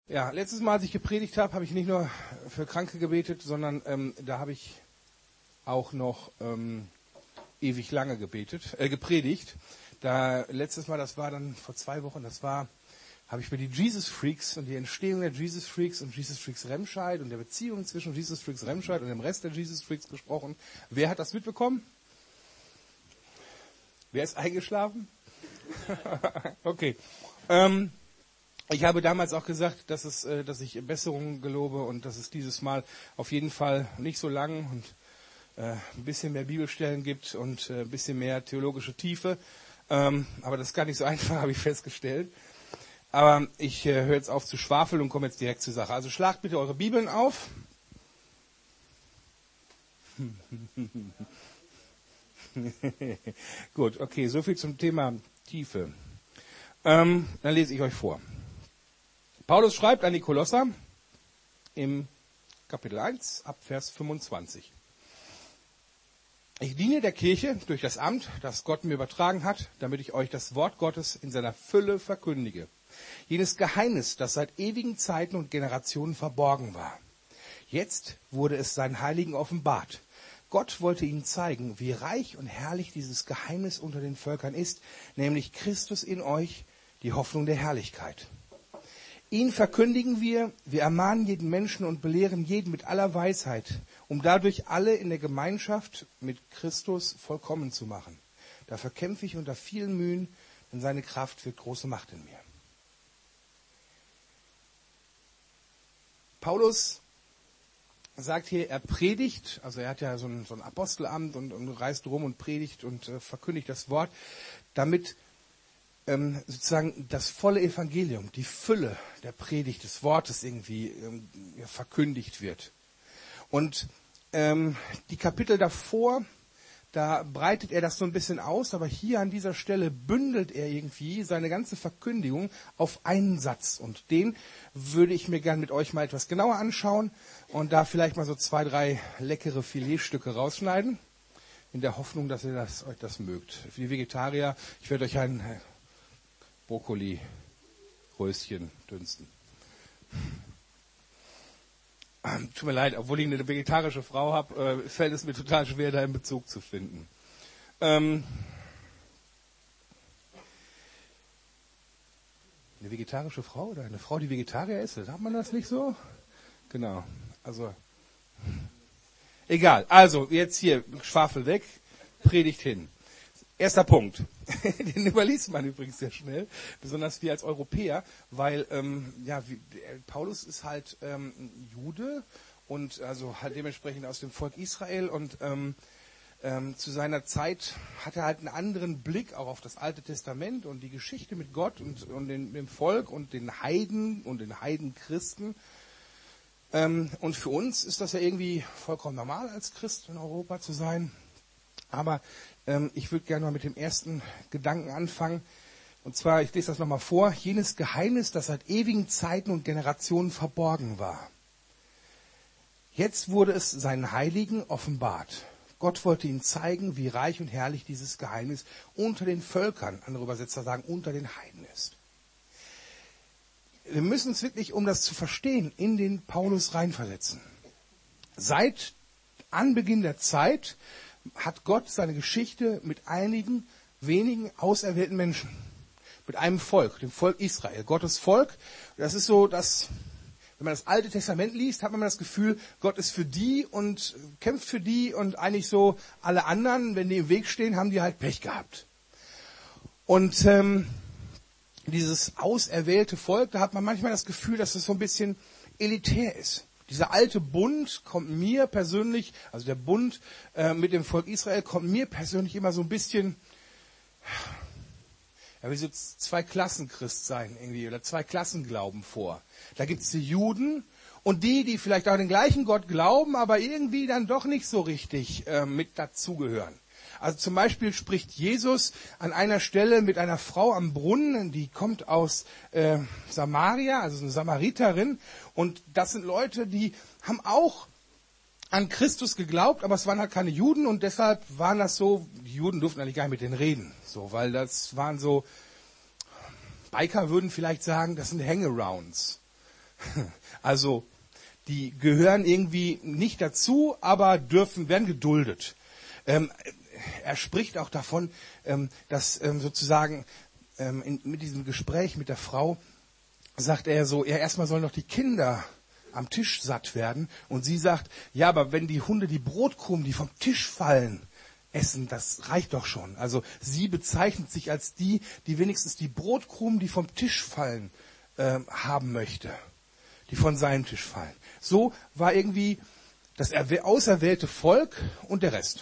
Ja, letztes Mal, als ich gepredigt habe, habe ich nicht nur für Kranke gebetet, sondern da habe ich auch noch ewig lange gepredigt. Letztes Mal, das war dann vor 2 Wochen, habe ich mir die Jesus Freaks und die Entstehung der Jesus Freaks und Jesus Freaks Remscheid und der Beziehung zwischen Jesus Freaks Remscheid und dem Rest der Jesus Freaks besprochen. Wer hat das mitbekommen? Wer ist eingeschlafen? Okay. Ich habe damals auch gesagt, dass ich Besserungen gelobe und dass es dieses Mal auf jeden Fall nicht so lang und ein bisschen mehr Bibelstellen gibt und ein bisschen mehr theologische Tiefe. Aber das ist gar nicht so einfach, habe ich festgestellt. Aber ich höre jetzt auf zu schwafeln und komme jetzt direkt zur Sache. Also schlagt bitte eure Bibeln auf. Gut, okay, so viel zum Thema Tiefe. Dann lese ich euch vor. Paulus schreibt an die Kolosser im Kapitel 1 ab Vers 25. Ich diene der Kirche durch das Amt, das Gott mir übertragen hat, damit ich euch das Wort Gottes in seiner Fülle verkündige. Jenes Geheimnis, das seit ewigen Zeiten und Generationen verborgen war. Jetzt wurde es seinen Heiligen offenbart. Gott wollte ihnen zeigen, wie reich und herrlich dieses Geheimnis unter den Völkern ist, nämlich Christus in euch, die Hoffnung der Herrlichkeit. Ihn verkündigen wir ermahnen jeden Menschen und belehren jeden mit aller Weisheit, um dadurch alle in der Gemeinschaft mit Christus vollkommen zu machen. Dafür kämpfe ich unter vielen Mühen, denn seine Kraft wirkt große Macht in mir. Paulus sagt hier, er predigt, also er hat ja so ein Apostelamt und reist rum und predigt und verkündigt das Wort, damit sozusagen das volle Evangelium, die Fülle der Predigt des Wortes irgendwie verkündigt wird. Und die Kapitel davor, da breitet er das so ein bisschen aus, aber hier an dieser Stelle bündelt er irgendwie seine ganze Verkündigung auf einen Satz. Und den würde ich mir gern mit euch mal etwas genauer anschauen und da vielleicht mal so 2, 3 leckere Filetstücke rausschneiden, in der Hoffnung, dass ihr euch das mögt. Für die Vegetarier, ich werde euch ein Brokkoli-Röschen dünsten. Tut mir leid, obwohl ich eine vegetarische Frau habe, fällt es mir total schwer, da einen Bezug zu finden. Eine vegetarische Frau oder eine Frau, die Vegetarier ist, sagt man das nicht so? Genau, also egal. Also jetzt hier, Schwafel weg, Predigt hin. Erster Punkt, den überliest man übrigens sehr schnell, besonders wir als Europäer, weil Paulus ist halt Jude und also halt dementsprechend aus dem Volk Israel und zu seiner Zeit hat er halt einen anderen Blick auch auf das Alte Testament und die Geschichte mit Gott und dem Volk und den Heiden und den Heidenchristen. Und für uns ist das ja irgendwie vollkommen normal, als Christ in Europa zu sein. Aber ich würde gerne mal mit dem ersten Gedanken anfangen. Und zwar, ich lese das nochmal vor. Jenes Geheimnis, das seit ewigen Zeiten und Generationen verborgen war. Jetzt wurde es seinen Heiligen offenbart. Gott wollte ihnen zeigen, wie reich und herrlich dieses Geheimnis unter den Völkern, andere Übersetzer sagen, unter den Heiden ist. Wir müssen uns wirklich, um das zu verstehen, in den Paulus reinversetzen. Seit Anbeginn der Zeit hat Gott seine Geschichte mit einigen wenigen auserwählten Menschen, mit einem Volk, dem Volk Israel, Gottes Volk. Das ist so, dass, wenn man das Alte Testament liest, hat man das Gefühl, Gott ist für die und kämpft für die und eigentlich so alle anderen, wenn die im Weg stehen, haben die halt Pech gehabt. Und dieses auserwählte Volk, da hat man manchmal das Gefühl, dass es so ein bisschen elitär ist. Dieser alte Bund kommt mir persönlich, also der Bund mit dem Volk Israel, kommt mir persönlich immer so ein bisschen, ja, wie so 2 Klassenchristsein irgendwie oder 2 Klassenglauben vor. Da gibt es die Juden und die vielleicht auch den gleichen Gott glauben, aber irgendwie dann doch nicht so richtig mit dazugehören. Also zum Beispiel spricht Jesus an einer Stelle mit einer Frau am Brunnen, die kommt aus Samaria, also eine Samariterin. Und das sind Leute, die haben auch an Christus geglaubt, aber es waren halt keine Juden und deshalb waren das so, die Juden durften eigentlich gar nicht mit denen reden. So, weil das waren so, Biker würden vielleicht sagen, das sind Hangarounds. Also die gehören irgendwie nicht dazu, aber werden geduldet. Er spricht auch davon, dass sozusagen mit diesem Gespräch mit der Frau sagt er so, ja, erstmal sollen doch die Kinder am Tisch satt werden. Und sie sagt, ja, aber wenn die Hunde die Brotkrumen, die vom Tisch fallen, essen, das reicht doch schon. Also sie bezeichnet sich als die wenigstens die Brotkrumen, die vom Tisch fallen, haben möchte. Die von seinem Tisch fallen. So war irgendwie das auserwählte Volk und der Rest.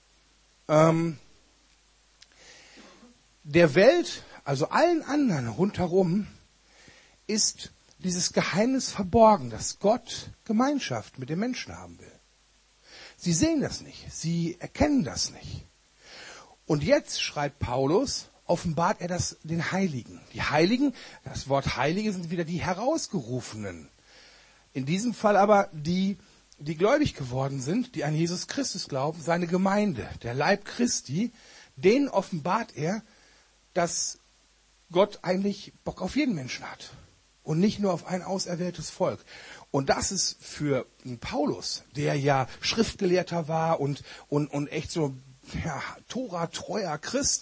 Der Welt, also allen anderen rundherum, ist dieses Geheimnis verborgen, dass Gott Gemeinschaft mit den Menschen haben will. Sie sehen das nicht, sie erkennen das nicht. Und jetzt, schreibt Paulus, offenbart er das den Heiligen. Die Heiligen, das Wort Heilige sind wieder die Herausgerufenen. In diesem Fall aber die gläubig geworden sind, die an Jesus Christus glauben, seine Gemeinde, der Leib Christi, denen offenbart er, dass Gott eigentlich Bock auf jeden Menschen hat. Und nicht nur auf ein auserwähltes Volk. Und das ist für Paulus, der ja Schriftgelehrter war und echt so Tora-treuer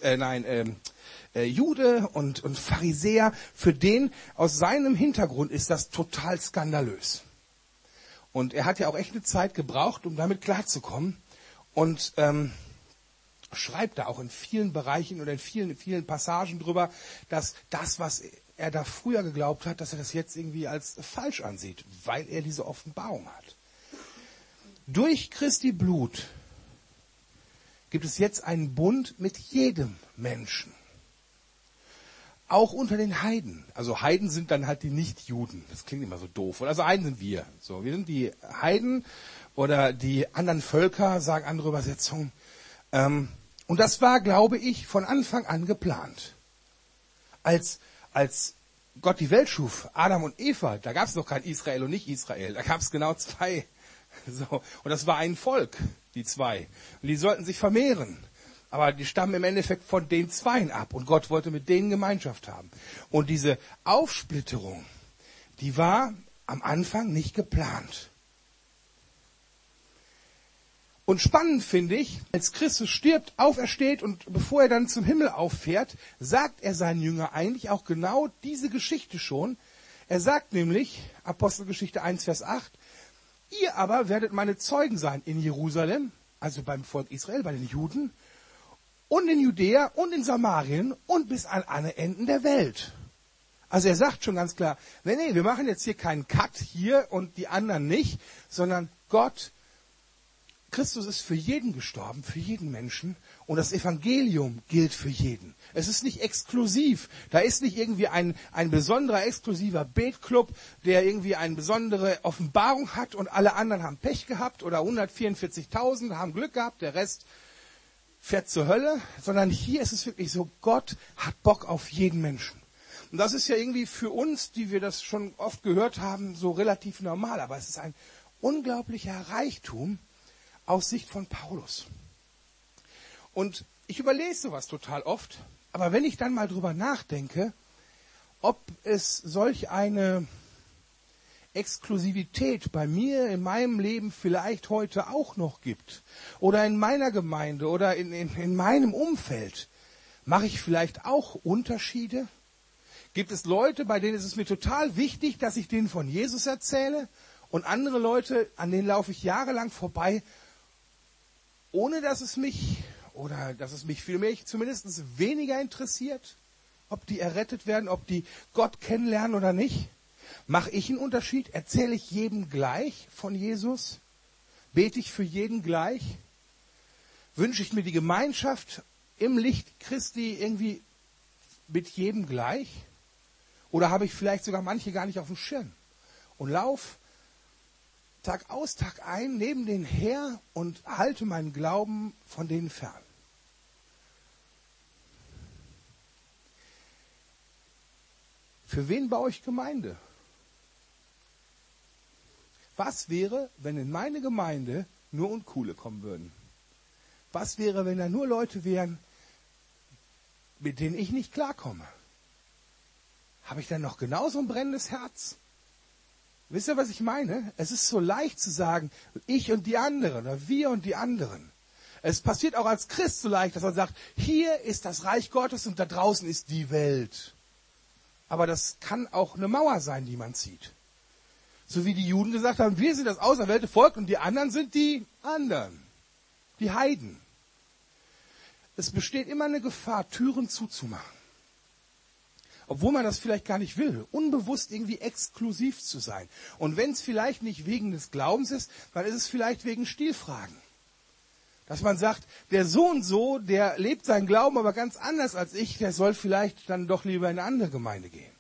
Jude und Pharisäer, für den aus seinem Hintergrund ist das total skandalös. Und er hat ja auch echt eine Zeit gebraucht, um damit klarzukommen. Und schreibt da auch in vielen Bereichen oder in vielen Passagen drüber, dass das, was er da früher geglaubt hat, dass er das jetzt irgendwie als falsch ansieht, weil er diese Offenbarung hat. Durch Christi Blut gibt es jetzt einen Bund mit jedem Menschen. Auch unter den Heiden. Also Heiden sind dann halt die Nichtjuden. Das klingt immer so doof. Also Heiden sind wir. So, wir sind die Heiden oder die anderen Völker, sagen andere Übersetzungen. Und das war, glaube ich, von Anfang an geplant. Als Gott die Welt schuf, Adam und Eva, da gab es noch kein Israel und Nicht-Israel. Da gab es genau zwei. So. Und das war ein Volk, die zwei. Und die sollten sich vermehren. Aber die stammen im Endeffekt von den Zweien ab. Und Gott wollte mit denen Gemeinschaft haben. Und diese Aufsplitterung, die war am Anfang nicht geplant. Und spannend finde ich, als Christus stirbt, aufersteht und bevor er dann zum Himmel auffährt, sagt er seinen Jüngern eigentlich auch genau diese Geschichte schon. Er sagt nämlich, Apostelgeschichte 1, Vers 8, ihr aber werdet meine Zeugen sein in Jerusalem, also beim Volk Israel, bei den Juden, und in Judäa und in Samarien und bis an alle Enden der Welt. Also er sagt schon ganz klar, nee, wir machen jetzt hier keinen Cut hier und die anderen nicht, sondern Christus ist für jeden gestorben, für jeden Menschen und das Evangelium gilt für jeden. Es ist nicht exklusiv. Da ist nicht irgendwie ein besonderer, exklusiver Betclub, der irgendwie eine besondere Offenbarung hat und alle anderen haben Pech gehabt oder 144.000 haben Glück gehabt, der Rest fährt zur Hölle, sondern hier ist es wirklich so, Gott hat Bock auf jeden Menschen. Und das ist ja irgendwie für uns, die wir das schon oft gehört haben, so relativ normal, aber es ist ein unglaublicher Reichtum, aus Sicht von Paulus. Und ich überlese sowas total oft, aber wenn ich dann mal drüber nachdenke, ob es solch eine Exklusivität bei mir in meinem Leben vielleicht heute auch noch gibt oder in meiner Gemeinde oder in meinem Umfeld, mache ich vielleicht auch Unterschiede? Gibt es Leute, bei denen ist es mir total wichtig, dass ich denen von Jesus erzähle und andere Leute, an denen laufe ich jahrelang vorbei, ohne dass es mich vielmehr zumindest weniger interessiert, ob die errettet werden, ob die Gott kennenlernen oder nicht? Mache ich einen Unterschied? Erzähle ich jedem gleich von Jesus? Bete ich für jeden gleich? Wünsche ich mir die Gemeinschaft im Licht Christi irgendwie mit jedem gleich? Oder habe ich vielleicht sogar manche gar nicht auf dem Schirm und laufe Tag aus, Tag ein neben denen her und halte meinen Glauben von denen fern? Für wen baue ich Gemeinde? Was wäre, wenn in meine Gemeinde nur Uncoole kommen würden? Was wäre, wenn da nur Leute wären, mit denen ich nicht klarkomme? Habe ich dann noch genauso ein brennendes Herz? Wisst ihr, was ich meine? Es ist so leicht zu sagen, ich und die anderen oder wir und die anderen. Es passiert auch als Christ so leicht, dass man sagt, hier ist das Reich Gottes und da draußen ist die Welt. Aber das kann auch eine Mauer sein, die man zieht. So wie die Juden gesagt haben, wir sind das auserwählte Volk und die anderen sind die anderen, die Heiden. Es besteht immer eine Gefahr, Türen zuzumachen. Obwohl man das vielleicht gar nicht will, unbewusst irgendwie exklusiv zu sein. Und wenn es vielleicht nicht wegen des Glaubens ist, dann ist es vielleicht wegen Stilfragen. Dass man sagt, der so und so, der lebt seinen Glauben aber ganz anders als ich, der soll vielleicht dann doch lieber in eine andere Gemeinde gehen.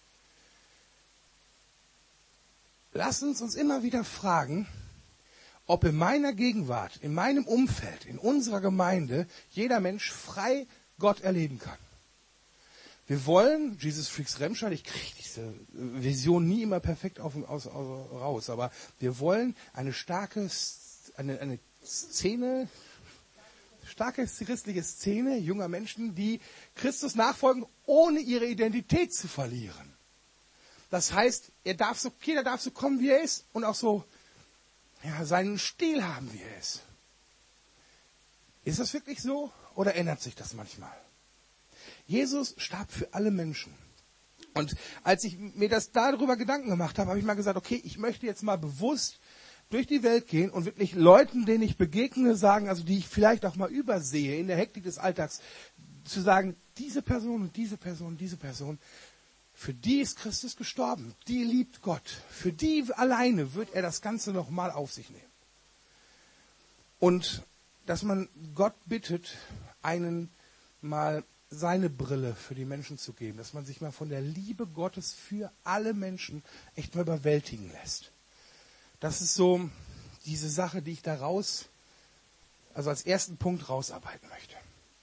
Lass uns immer wieder fragen, ob in meiner Gegenwart, in meinem Umfeld, in unserer Gemeinde jeder Mensch frei Gott erleben kann. Wir wollen, Jesus Freaks Remscheid, ich kriege diese Vision nie immer perfekt raus, aber wir wollen eine starke Szene, starke christliche Szene junger Menschen, die Christus nachfolgen, ohne ihre Identität zu verlieren. Das heißt, jeder darf so kommen, wie er ist und auch so seinen Stil haben, wie er ist. Ist das wirklich so oder ändert sich das manchmal? Jesus starb für alle Menschen. Und als ich mir darüber Gedanken gemacht habe, habe ich mal gesagt, okay, ich möchte jetzt mal bewusst durch die Welt gehen und wirklich Leuten, denen ich begegne, sagen, also die ich vielleicht auch mal übersehe in der Hektik des Alltags, zu sagen, diese Person und diese Person und diese Person, für die ist Christus gestorben, die liebt Gott, für die alleine wird er das Ganze nochmal auf sich nehmen. Und dass man Gott bittet, einen mal seine Brille für die Menschen zu geben, dass man sich mal von der Liebe Gottes für alle Menschen echt mal überwältigen lässt. Das ist so diese Sache, die ich da als ersten Punkt rausarbeiten möchte.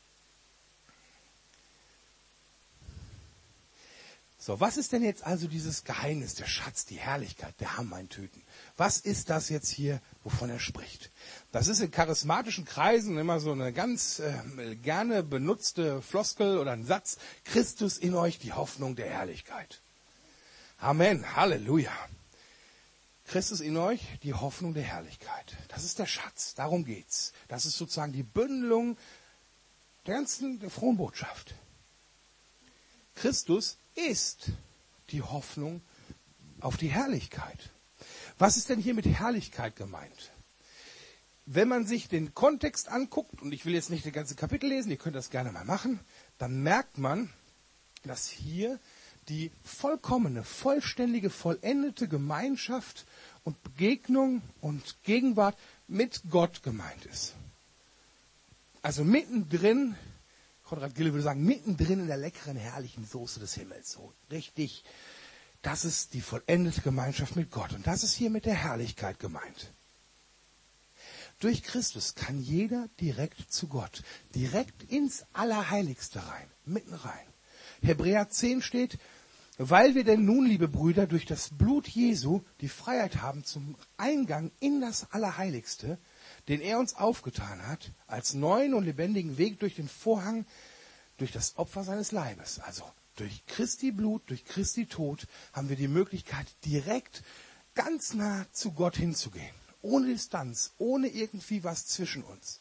So, was ist denn jetzt also dieses Geheimnis, der Schatz, die Herrlichkeit, der Hammer in Tüten? Was ist das jetzt hier, wovon er spricht? Das ist in charismatischen Kreisen immer so eine ganz gerne benutzte Floskel oder ein Satz. Christus in euch, die Hoffnung der Herrlichkeit. Amen, Halleluja. Christus in euch, die Hoffnung der Herrlichkeit. Das ist der Schatz, darum geht's. Das ist sozusagen die Bündelung der frohen Botschaft. Christus ist die Hoffnung auf die Herrlichkeit. Was ist denn hier mit Herrlichkeit gemeint? Wenn man sich den Kontext anguckt, und ich will jetzt nicht das ganze Kapitel lesen, ihr könnt das gerne mal machen, dann merkt man, dass hier die vollkommene, vollständige, vollendete Gemeinschaft und Begegnung und Gegenwart mit Gott gemeint ist. Also mittendrin, Konrad Gille würde sagen, mittendrin in der leckeren, herrlichen Soße des Himmels. So richtig, das ist die vollendete Gemeinschaft mit Gott. Und das ist hier mit der Herrlichkeit gemeint. Durch Christus kann jeder direkt zu Gott, direkt ins Allerheiligste rein, mitten rein. Hebräer 10 steht, weil wir denn nun, liebe Brüder, durch das Blut Jesu die Freiheit haben zum Eingang in das Allerheiligste, den er uns aufgetan hat, als neuen und lebendigen Weg durch den Vorhang, durch das Opfer seines Leibes. Also durch Christi Blut, durch Christi Tod haben wir die Möglichkeit, direkt ganz nah zu Gott hinzugehen. Ohne Distanz, ohne irgendwie was zwischen uns.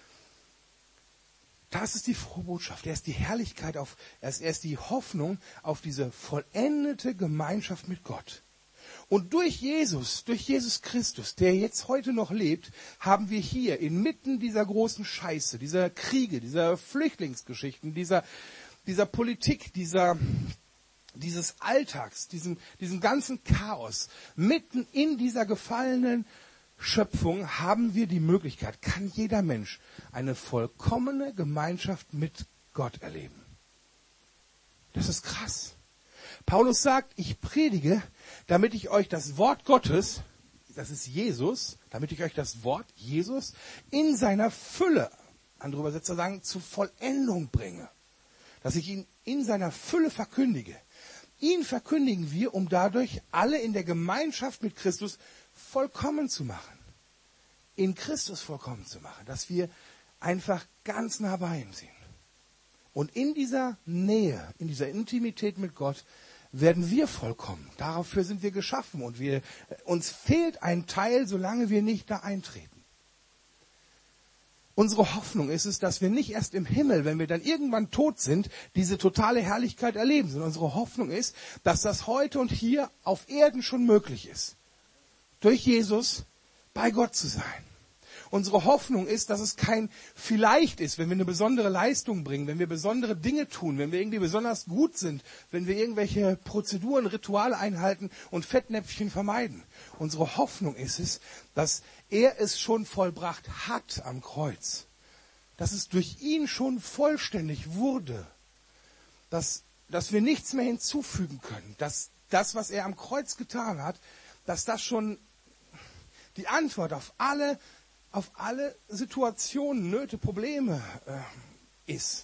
Das ist die frohe Botschaft. Er ist die Herrlichkeit er ist die Hoffnung auf diese vollendete Gemeinschaft mit Gott. Und durch Jesus Christus, der jetzt heute noch lebt, haben wir hier inmitten dieser großen Scheiße, dieser Kriege, dieser Flüchtlingsgeschichten, dieser Politik, dieses Alltags, diesem ganzen Chaos, mitten in dieser gefallenen Schöpfung haben wir die Möglichkeit, kann jeder Mensch eine vollkommene Gemeinschaft mit Gott erleben. Das ist krass. Paulus sagt, ich predige, damit ich euch das Wort Gottes, das ist Jesus, damit ich euch das Wort Jesus in seiner Fülle, andere Übersetzer sagen, zur Vollendung bringe. Dass ich ihn in seiner Fülle verkündige. Ihn verkündigen wir, um dadurch alle in der Gemeinschaft mit Christus vollkommen zu machen. In Christus vollkommen zu machen. Dass wir einfach ganz nah bei ihm sind. Und in dieser Nähe, in dieser Intimität mit Gott werden wir vollkommen. Dafür sind wir geschaffen und uns fehlt ein Teil, solange wir nicht da eintreten. Unsere Hoffnung ist es, dass wir nicht erst im Himmel, wenn wir dann irgendwann tot sind, diese totale Herrlichkeit erleben, sondern unsere Hoffnung ist, dass das heute und hier auf Erden schon möglich ist. Durch Jesus bei Gott zu sein. Unsere Hoffnung ist, dass es kein Vielleicht ist, wenn wir eine besondere Leistung bringen, wenn wir besondere Dinge tun, wenn wir irgendwie besonders gut sind, wenn wir irgendwelche Prozeduren, Rituale einhalten und Fettnäpfchen vermeiden. Unsere Hoffnung ist es, dass er es schon vollbracht hat am Kreuz. Dass es durch ihn schon vollständig wurde. Dass wir nichts mehr hinzufügen können. Dass das, was er am Kreuz getan hat, dass das schon die Antwort auf alle Situationen, Nöte, Probleme ist.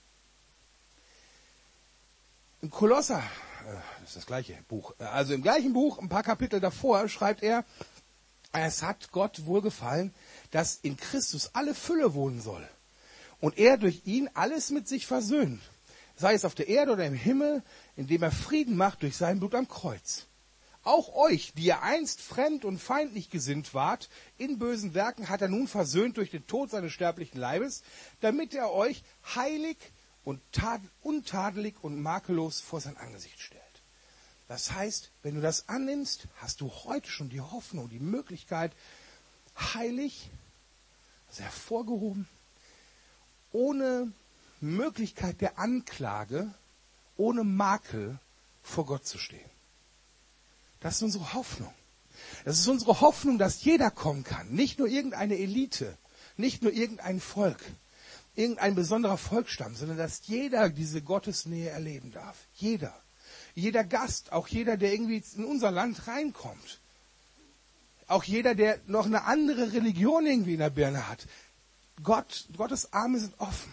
Im Kolosser, das ist das gleiche Buch, also im gleichen Buch, ein paar Kapitel davor, schreibt er, es hat Gott wohlgefallen, dass in Christus alle Fülle wohnen soll und er durch ihn alles mit sich versöhnt, sei es auf der Erde oder im Himmel, indem er Frieden macht durch sein Blut am Kreuz. Auch euch, die ihr einst fremd und feindlich gesinnt wart, in bösen Werken hat er nun versöhnt durch den Tod seines sterblichen Leibes, damit er euch heilig und untadelig und makellos vor sein Angesicht stellt. Das heißt, wenn du das annimmst, hast du heute schon die Hoffnung, die Möglichkeit, heilig, also hervorgehoben, ohne Möglichkeit der Anklage, ohne Makel vor Gott zu stehen. Das ist unsere Hoffnung. Das ist unsere Hoffnung, dass jeder kommen kann. Nicht nur irgendeine Elite, nicht nur irgendein Volk, irgendein besonderer Volksstamm, sondern dass jeder diese Gottesnähe erleben darf. Jeder. Jeder Gast, auch jeder, der irgendwie in unser Land reinkommt. Auch jeder, der noch eine andere Religion irgendwie in der Birne hat. Gottes Arme sind offen.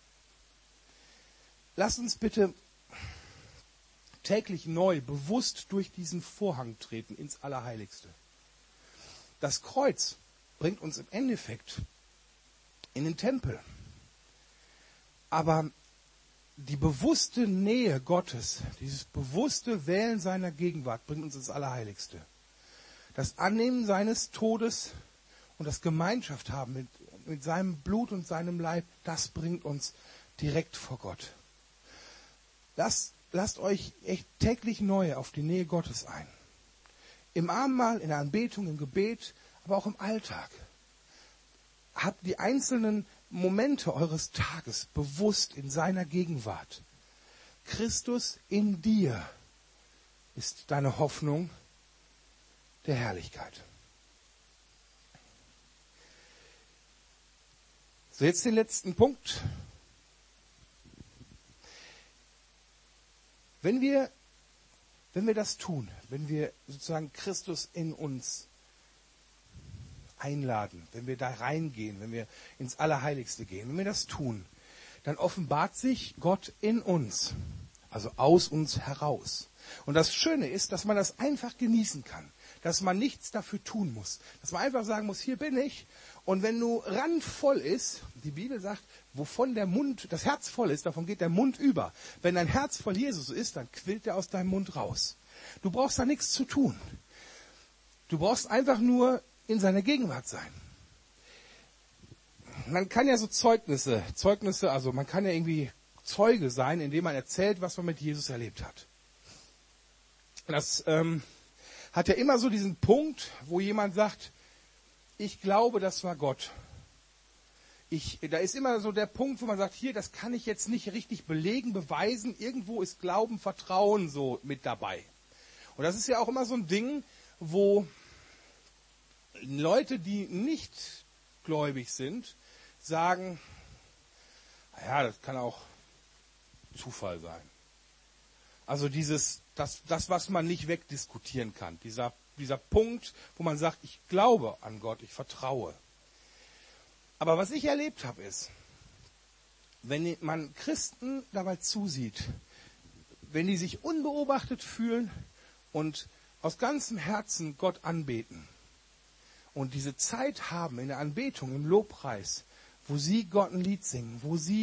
Lasst uns bitte täglich neu, bewusst durch diesen Vorhang treten ins Allerheiligste. Das Kreuz bringt uns im Endeffekt in den Tempel. Aber die bewusste Nähe Gottes, dieses bewusste Wählen seiner Gegenwart bringt uns ins Allerheiligste. Das Annehmen seines Todes und das Gemeinschaft haben mit seinem Blut und seinem Leib, das bringt uns direkt vor Gott. Lasst euch echt täglich neu auf die Nähe Gottes ein. Im Abendmahl, in der Anbetung, im Gebet, aber auch im Alltag. Habt die einzelnen Momente eures Tages bewusst in seiner Gegenwart. Christus in dir ist deine Hoffnung der Herrlichkeit. So, jetzt den letzten Punkt. Wenn wir das tun, wenn wir sozusagen Christus in uns einladen, wenn wir da reingehen, wenn wir ins Allerheiligste gehen, wenn wir das tun, dann offenbart sich Gott in uns, also aus uns heraus. Und das Schöne ist, dass man das einfach genießen kann, dass man nichts dafür tun muss, dass man einfach sagen muss, hier bin ich. Und wenn du randvoll ist, die Bibel sagt, wovon das Herz voll ist, davon geht der Mund über. Wenn dein Herz voll Jesus ist, dann quillt er aus deinem Mund raus. Du brauchst da nichts zu tun. Du brauchst einfach nur in seiner Gegenwart sein. Man kann ja so Zeugnisse, also man kann ja irgendwie Zeuge sein, indem man erzählt, was man mit Jesus erlebt hat. Das hat ja immer so diesen Punkt, wo jemand sagt, ich glaube, das war Gott. Da ist immer so der Punkt, wo man sagt, hier, das kann ich jetzt nicht richtig belegen, beweisen. Irgendwo ist Glauben, Vertrauen so mit dabei. Und das ist ja auch immer so ein Ding, wo Leute, die nicht gläubig sind, sagen, naja, das kann auch Zufall sein. Also das, was man nicht wegdiskutieren kann. Dieser Punkt, wo man sagt, ich glaube an Gott, ich vertraue. Aber was ich erlebt habe, ist, wenn man Christen dabei zusieht, wenn die sich unbeobachtet fühlen und aus ganzem Herzen Gott anbeten und diese Zeit haben in der Anbetung, im Lobpreis, wo sie Gott ein Lied singen, wo sie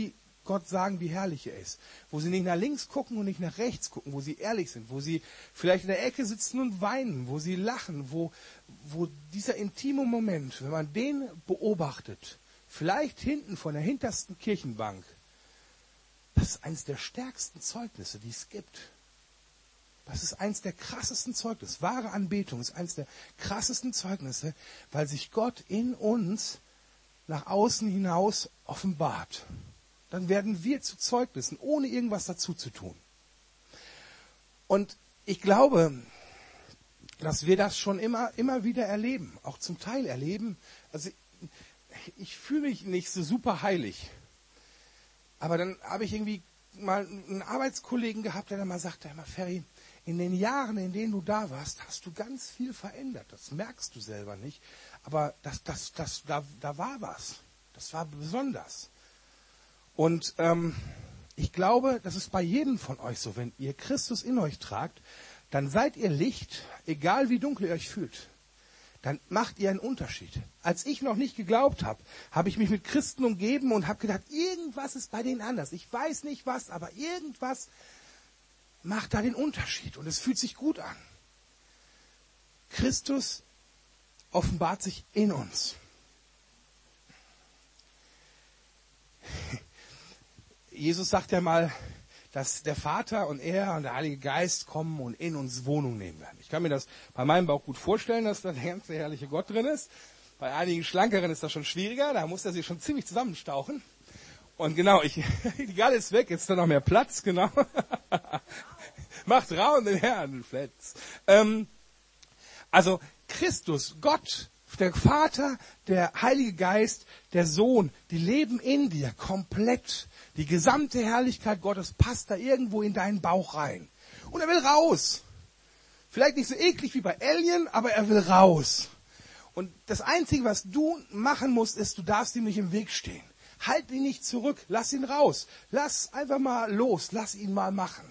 Gott sagen, wie herrlich er ist. Wo sie nicht nach links gucken und nicht nach rechts gucken, wo sie ehrlich sind, wo sie vielleicht in der Ecke sitzen und weinen, wo sie lachen, wo dieser intime Moment, wenn man den beobachtet, vielleicht hinten von der hintersten Kirchenbank, das ist eines der stärksten Zeugnisse, die es gibt. Das ist eins der krassesten Zeugnisse. Wahre Anbetung ist eins der krassesten Zeugnisse, weil sich Gott in uns nach außen hinaus offenbart. Dann werden wir zu Zeugnissen, ohne irgendwas dazu zu tun. Und ich glaube, dass wir das schon immer wieder erleben, auch zum Teil erleben. Also ich fühle mich nicht so super heilig. Aber dann habe ich irgendwie mal einen Arbeitskollegen gehabt, der dann mal sagte, Ferry, in den Jahren, in denen du da warst, hast du ganz viel verändert. Das merkst du selber nicht. Aber da war was. Das war besonders. Und ich glaube, das ist bei jedem von euch so. Wenn ihr Christus in euch tragt, dann seid ihr Licht, egal wie dunkel ihr euch fühlt. Dann macht ihr einen Unterschied. Als ich noch nicht geglaubt habe, habe ich mich mit Christen umgeben und habe gedacht, irgendwas ist bei denen anders. Ich weiß nicht was, aber irgendwas macht da den Unterschied. Und es fühlt sich gut an. Christus offenbart sich in uns. Jesus sagt ja mal, dass der Vater und er und der Heilige Geist kommen und in uns Wohnung nehmen werden. Ich kann mir das bei meinem Bauch gut vorstellen, dass da der ganze herrliche Gott drin ist. Bei einigen Schlankeren ist das schon schwieriger, da muss er sich schon ziemlich zusammenstauchen. Und genau, die Galle ist weg, jetzt ist da noch mehr Platz, genau. Macht Raum den Herrn, Fletz. Also Christus, Gott, der Vater, der Heilige Geist, der Sohn, die leben in dir komplett. Die gesamte Herrlichkeit Gottes passt da irgendwo in deinen Bauch rein. Und er will raus. Vielleicht nicht so eklig wie bei Alien, aber er will raus. Und das Einzige, was du machen musst, ist, du darfst ihm nicht im Weg stehen. Halt ihn nicht zurück, lass ihn raus. Lass einfach mal los, lass ihn mal machen.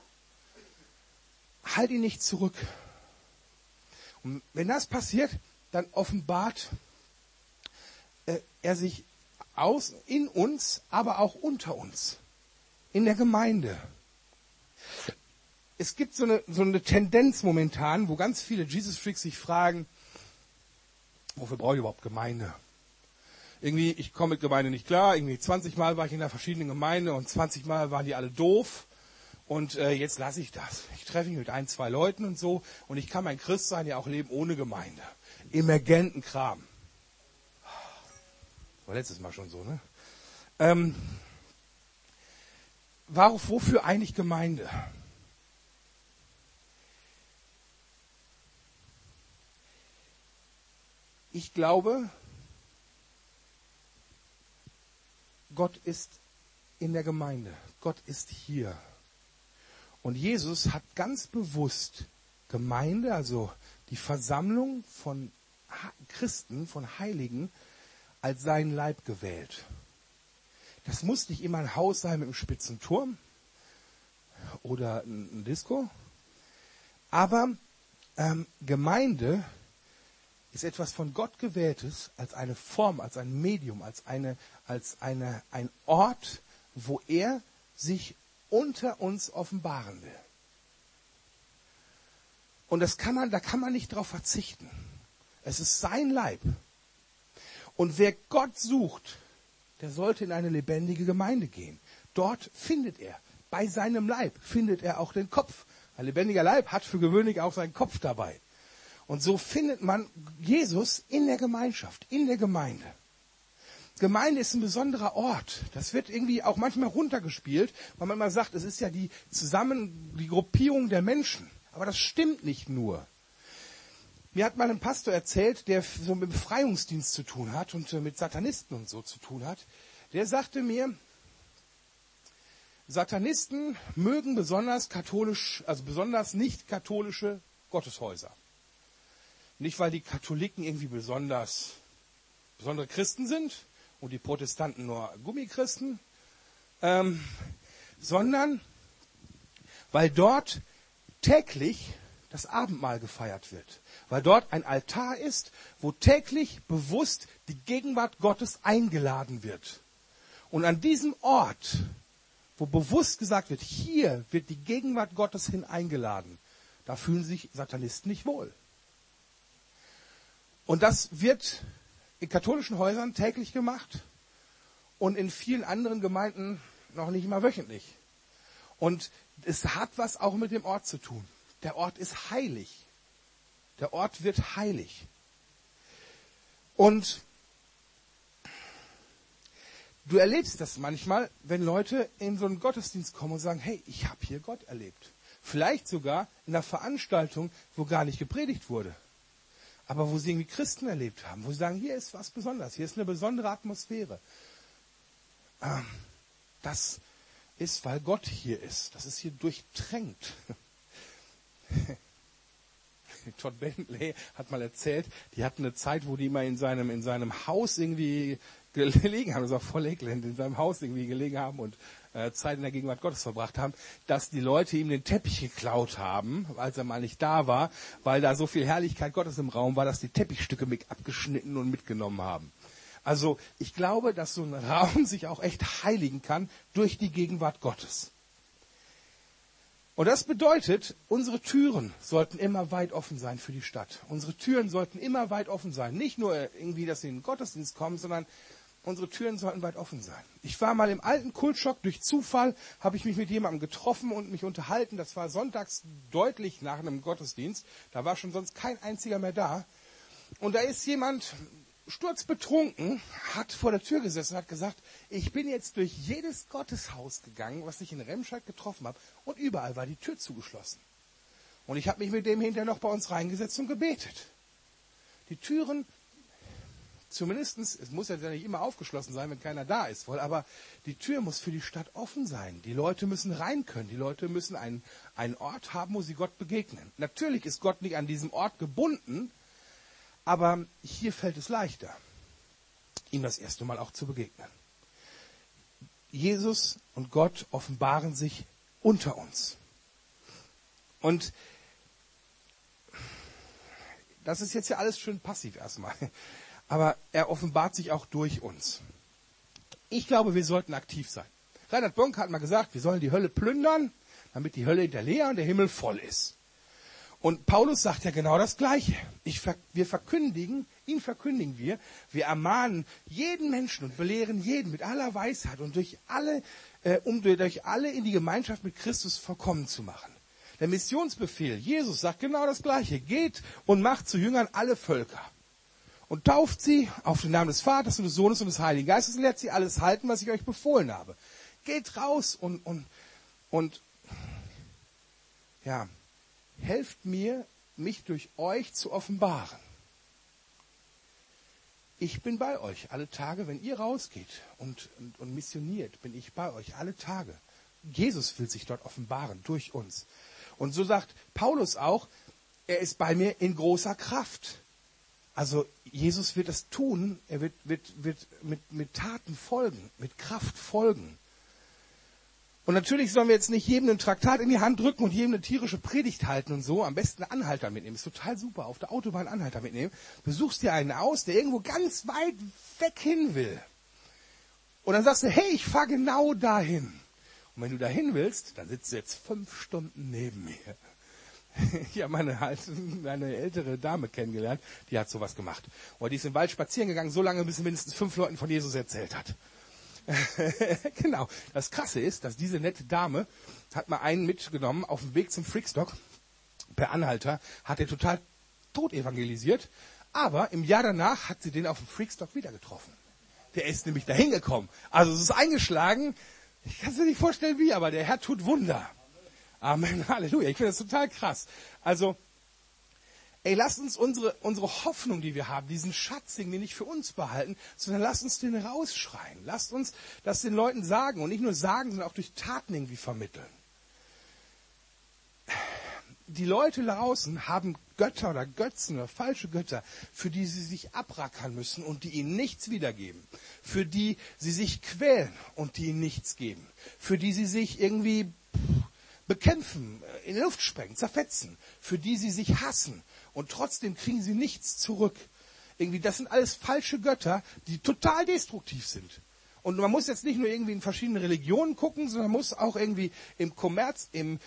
Halt ihn nicht zurück. Und wenn das passiert, dann offenbart er sich in uns, aber auch unter uns, in der Gemeinde. Es gibt so eine Tendenz momentan, wo ganz viele Jesus-Freaks sich fragen, wofür brauche ich überhaupt Gemeinde? Irgendwie, ich komme mit Gemeinde nicht klar, irgendwie 20 Mal war ich in einer verschiedenen Gemeinde und 20 Mal waren die alle doof und jetzt lasse ich das. Ich treffe mich mit 1, 2 Leuten und so und ich kann mein Christsein ja auch leben ohne Gemeinde. Emergenten Kram. War letztes Mal schon so, ne? Wofür eigentlich Gemeinde? Ich glaube, Gott ist in der Gemeinde. Gott ist hier. Und Jesus hat ganz bewusst Gemeinde, also die Versammlung von Christen, von Heiligen, als seinen Leib gewählt. Das muss nicht immer ein Haus sein mit einem spitzen Turm oder ein Disco. Aber Gemeinde ist etwas von Gott Gewähltes als eine Form, als ein Medium, als ein Ort, wo er sich unter uns offenbaren will. Und da kann man nicht drauf verzichten. Es ist sein Leib. Und wer Gott sucht, der sollte in eine lebendige Gemeinde gehen. Dort findet er, bei seinem Leib findet er auch den Kopf. Ein lebendiger Leib hat für gewöhnlich auch seinen Kopf dabei. Und so findet man Jesus in der Gemeinschaft, in der Gemeinde. Gemeinde ist ein besonderer Ort. Das wird irgendwie auch manchmal runtergespielt, weil man immer sagt, es ist ja die Gruppierung der Menschen. Aber das stimmt nicht nur. Mir hat mal ein Pastor erzählt, der so mit Befreiungsdienst zu tun hat und mit Satanisten und so zu tun hat. Der sagte mir, Satanisten mögen besonders nicht katholische Gotteshäuser. Nicht, weil die Katholiken irgendwie besondere Christen sind und die Protestanten nur Gummichristen, sondern weil dort täglich das Abendmahl gefeiert wird. Weil dort ein Altar ist, wo täglich bewusst die Gegenwart Gottes eingeladen wird. Und an diesem Ort, wo bewusst gesagt wird, hier wird die Gegenwart Gottes hin eingeladen, da fühlen sich Satanisten nicht wohl. Und das wird in katholischen Häusern täglich gemacht und in vielen anderen Gemeinden noch nicht mal wöchentlich. Und es hat was auch mit dem Ort zu tun. Der Ort ist heilig. Der Ort wird heilig. Und du erlebst das manchmal, wenn Leute in so einen Gottesdienst kommen und sagen, hey, ich habe hier Gott erlebt. Vielleicht sogar in einer Veranstaltung, wo gar nicht gepredigt wurde. Aber wo sie irgendwie Christen erlebt haben. Wo sie sagen, hier ist was Besonderes. Hier ist eine besondere Atmosphäre. Das ist, weil Gott hier ist. Das ist hier durchtränkt. Todd Bentley hat mal erzählt, die hatten eine Zeit, wo die immer in seinem Haus irgendwie gelegen haben, das war voll ekelhaft, in seinem Haus irgendwie gelegen haben und Zeit in der Gegenwart Gottes verbracht haben, dass die Leute ihm den Teppich geklaut haben, als er mal nicht da war, weil da so viel Herrlichkeit Gottes im Raum war, dass die Teppichstücke mit abgeschnitten und mitgenommen haben. Also ich glaube, dass so ein Raum sich auch echt heiligen kann durch die Gegenwart Gottes. Und das bedeutet, unsere Türen sollten immer weit offen sein für die Stadt. Unsere Türen sollten immer weit offen sein. Nicht nur irgendwie, dass sie in den Gottesdienst kommen, sondern unsere Türen sollten weit offen sein. Ich war mal im alten Kultschock, durch Zufall habe ich mich mit jemandem getroffen und mich unterhalten. Das war sonntags deutlich nach einem Gottesdienst. Da war schon sonst kein einziger mehr da. Und da ist jemand sturzbetrunken, hat vor der Tür gesessen und hat gesagt, ich bin jetzt durch jedes Gotteshaus gegangen, was ich in Remscheid getroffen habe. Und überall war die Tür zugeschlossen. Und ich habe mich mit dem hinterher noch bei uns reingesetzt und gebetet. Die Türen, zumindestens, es muss ja nicht immer aufgeschlossen sein, wenn keiner da ist, aber die Tür muss für die Stadt offen sein. Die Leute müssen rein können. Die Leute müssen einen Ort haben, wo sie Gott begegnen. Natürlich ist Gott nicht an diesem Ort gebunden, aber hier fällt es leichter, ihm das erste Mal auch zu begegnen. Jesus und Gott offenbaren sich unter uns. Und das ist jetzt ja alles schön passiv erstmal. Aber er offenbart sich auch durch uns. Ich glaube, wir sollten aktiv sein. Reinhard Bonke hat mal gesagt, wir sollen die Hölle plündern, damit die Hölle hinter leer und der Himmel voll ist. Und Paulus sagt ja genau das Gleiche. Wir verkündigen wir, wir ermahnen jeden Menschen und belehren jeden mit aller Weisheit und durch alle in die Gemeinschaft mit Christus vollkommen zu machen. Der Missionsbefehl, Jesus sagt genau das Gleiche. Geht und macht zu Jüngern alle Völker. Und tauft sie auf den Namen des Vaters und des Sohnes und des Heiligen Geistes und lehrt sie alles halten, was ich euch befohlen habe. Geht raus und helft mir, mich durch euch zu offenbaren. Ich bin bei euch alle Tage, wenn ihr rausgeht und missioniert, bin ich bei euch alle Tage. Jesus will sich dort offenbaren durch uns. Und so sagt Paulus auch, er ist bei mir in großer Kraft. Also Jesus wird es tun, er wird mit Taten folgen, mit Kraft folgen. Und natürlich sollen wir jetzt nicht jedem einen Traktat in die Hand drücken und jedem eine tierische Predigt halten und so. Am besten einen Anhalter mitnehmen. Ist total super. Auf der Autobahn einen Anhalter mitnehmen. Du suchst dir einen aus, der irgendwo ganz weit weg hin will. Und dann sagst du, hey, ich fahre genau dahin. Und wenn du dahin willst, dann sitzt du jetzt 5 Stunden neben mir. Ich habe eine ältere Dame kennengelernt, die hat sowas gemacht. Und die ist im Wald spazieren gegangen, so lange, bis sie mindestens 5 Leuten von Jesus erzählt hat. Genau. Das Krasse ist, dass diese nette Dame hat mal einen mitgenommen auf dem Weg zum Freakstock per Anhalter, hat er total tot evangelisiert, aber im Jahr danach hat sie den auf dem Freakstock wieder getroffen. Der ist nämlich dahin gekommen. Also es ist eingeschlagen. Ich kann es mir nicht vorstellen wie, aber der Herr tut Wunder. Amen, Halleluja. Ich finde das total krass. Also, lasst uns unsere Hoffnung, die wir haben, diesen Schatz irgendwie nicht für uns behalten, sondern lasst uns den rausschreien. Lasst uns das den Leuten sagen und nicht nur sagen, sondern auch durch Taten irgendwie vermitteln. Die Leute draußen haben Götter oder Götzen oder falsche Götter, für die sie sich abrackern müssen und die ihnen nichts wiedergeben. Für die sie sich quälen und die ihnen nichts geben. Für die sie sich irgendwie bekämpfen, in die Luft sprengen, zerfetzen. Für die sie sich hassen. Und trotzdem kriegen sie nichts zurück. Irgendwie, das sind alles falsche Götter, die total destruktiv sind. Und man muss jetzt nicht nur irgendwie in verschiedene Religionen gucken, sondern man muss auch irgendwie im Kommerz, im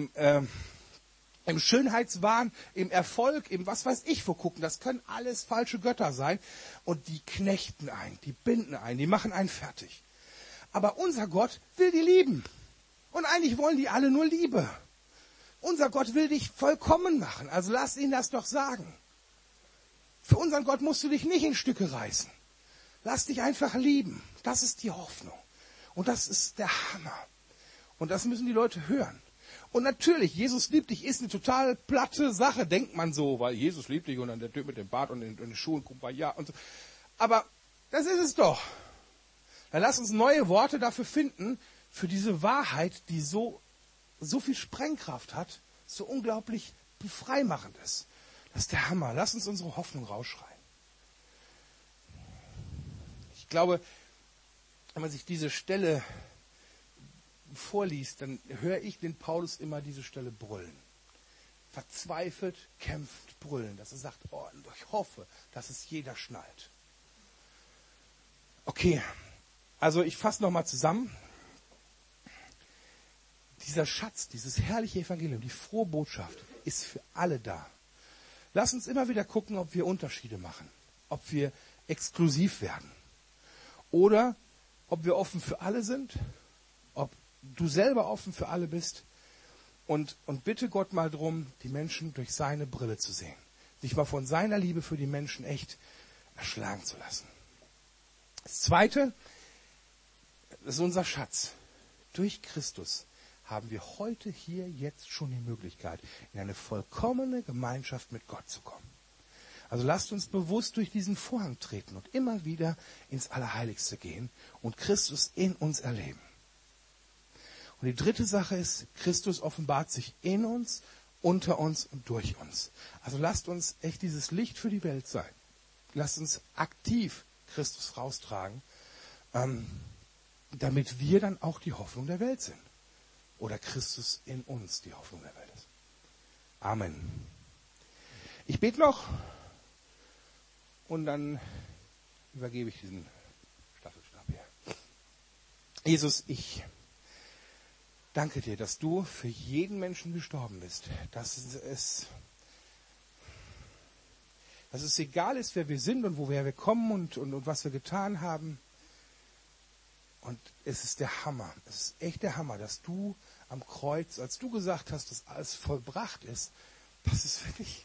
Schönheitswahn, im Erfolg, im was weiß ich wo gucken. Das können alles falsche Götter sein. Und die knechten einen, die binden einen, die machen einen fertig. Aber unser Gott will die lieben. Und eigentlich wollen die alle nur Liebe. Unser Gott will dich vollkommen machen. Also lass ihn das doch sagen. Für unseren Gott musst du dich nicht in Stücke reißen. Lass dich einfach lieben. Das ist die Hoffnung. Und das ist der Hammer. Und das müssen die Leute hören. Und natürlich, Jesus liebt dich, ist eine total platte Sache, denkt man so, weil Jesus liebt dich und dann der Typ mit dem Bart und den Schuhen, Kumbaya und so. Aber das ist es doch. Dann lass uns neue Worte dafür finden, für diese Wahrheit, die so viel Sprengkraft hat, so unglaublich befreimachend ist. Das ist der Hammer. Lass uns unsere Hoffnung rausschreien. Ich glaube, wenn man sich diese Stelle vorliest, dann höre ich den Paulus immer diese Stelle brüllen. Verzweifelt, kämpft, brüllen. Dass er sagt, oh, ich hoffe, dass es jeder schnallt. Okay, also ich fasse nochmal zusammen. Dieser Schatz, dieses herrliche Evangelium, die frohe Botschaft ist für alle da. Lass uns immer wieder gucken, ob wir Unterschiede machen. Ob wir exklusiv werden. Oder ob wir offen für alle sind. Ob du selber offen für alle bist und bitte Gott mal drum, die Menschen durch seine Brille zu sehen. Sich mal von seiner Liebe für die Menschen echt erschlagen zu lassen. Das Zweite, das ist unser Schatz. Durch Christus haben wir heute hier jetzt schon die Möglichkeit, in eine vollkommene Gemeinschaft mit Gott zu kommen. Also lasst uns bewusst durch diesen Vorhang treten und immer wieder ins Allerheiligste gehen und Christus in uns erleben. Und die dritte Sache ist, Christus offenbart sich in uns, unter uns und durch uns. Also lasst uns echt dieses Licht für die Welt sein. Lasst uns aktiv Christus raustragen, damit wir dann auch die Hoffnung der Welt sind. Oder Christus in uns die Hoffnung der Welt ist. Amen. Ich bete noch und dann übergebe ich diesen Staffelstab hier. Jesus, ich danke dir, dass du für jeden Menschen gestorben bist. Dass es egal ist, wer wir sind und woher wir kommen und was wir getan haben. Und es ist der Hammer. Es ist echt der Hammer, dass du am Kreuz, als du gesagt hast, dass alles vollbracht ist, das ist wirklich,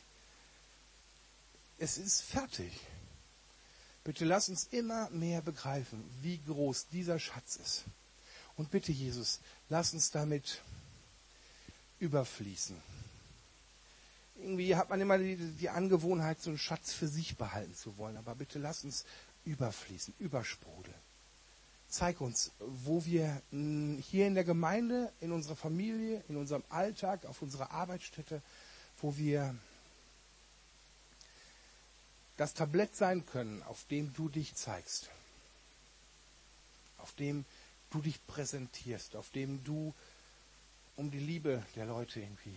es ist fertig. Bitte lass uns immer mehr begreifen, wie groß dieser Schatz ist. Und bitte, Jesus, lass uns damit überfließen. Irgendwie hat man immer die Angewohnheit, so einen Schatz für sich behalten zu wollen. Aber bitte lass uns überfließen, übersprudeln. Zeig uns, wo wir hier in der Gemeinde, in unserer Familie, in unserem Alltag, auf unserer Arbeitsstätte, wo wir das Tablett sein können, auf dem du dich zeigst, auf dem du dich präsentierst, auf dem du um die Liebe der Leute irgendwie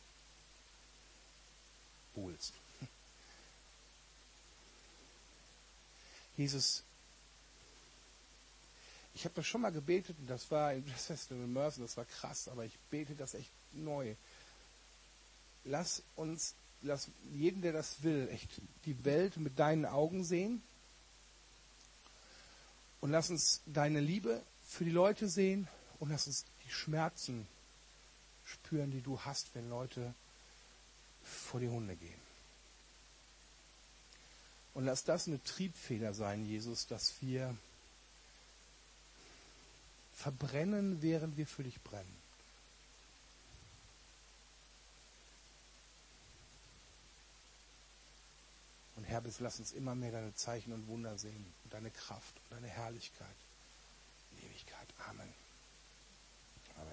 buhlst. Jesus, ich habe das schon mal gebetet und das war im Festival in Mörsen, das war krass, aber ich bete das echt neu. Lass jeden, der das will, echt die Welt mit deinen Augen sehen und lass uns deine Liebe für die Leute sehen und lass uns die Schmerzen spüren, die du hast, wenn Leute vor die Hunde gehen. Und lass das eine Triebfeder sein, Jesus, dass wir verbrennen, während wir für dich brennen. Und Herr, lass uns immer mehr deine Zeichen und Wunder sehen und deine Kraft und deine Herrlichkeit in Ewigkeit. Amen.